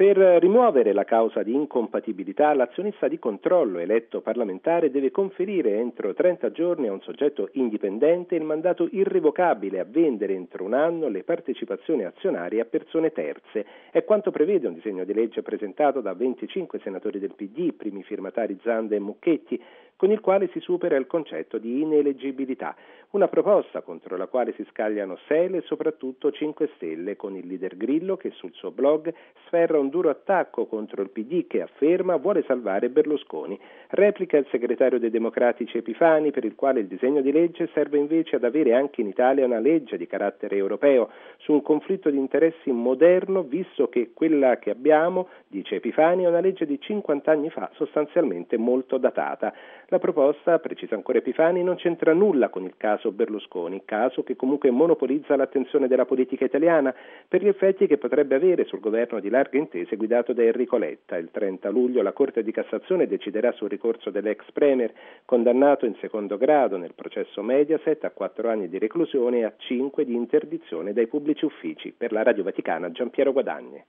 Per rimuovere la causa di incompatibilità, l'azionista di controllo eletto parlamentare deve conferire entro 30 giorni a un soggetto indipendente il mandato irrevocabile a vendere entro un anno le partecipazioni azionarie a persone terze. È quanto prevede un disegno di legge presentato da 25 senatori del PD, primi firmatari Zanda e Mucchetti, con il quale si supera il concetto di ineleggibilità. Una proposta contro la quale si scagliano Sele e soprattutto 5 Stelle, con il leader Grillo che sul suo blog sferra un duro attacco contro il PD che afferma vuole salvare Berlusconi. Replica il segretario dei Democratici Epifani, per il quale il disegno di legge serve invece ad avere anche in Italia una legge di carattere europeo su un conflitto di interessi moderno, visto che quella che abbiamo, dice Epifani, è una legge di 50 anni fa, sostanzialmente molto datata. La proposta, precisa ancora Epifani, non c'entra nulla con il caso Berlusconi, caso che comunque monopolizza l'attenzione della politica italiana per gli effetti che potrebbe avere sul governo di larghe intese guidato da Enrico Letta. Il 30 luglio la Corte di Cassazione deciderà sul ricorso dell'ex premier, condannato in secondo grado nel processo Mediaset a 4 anni di reclusione e a 5 di interdizione dai pubblici uffici. Per la Radio Vaticana, Giampiero Guadagni.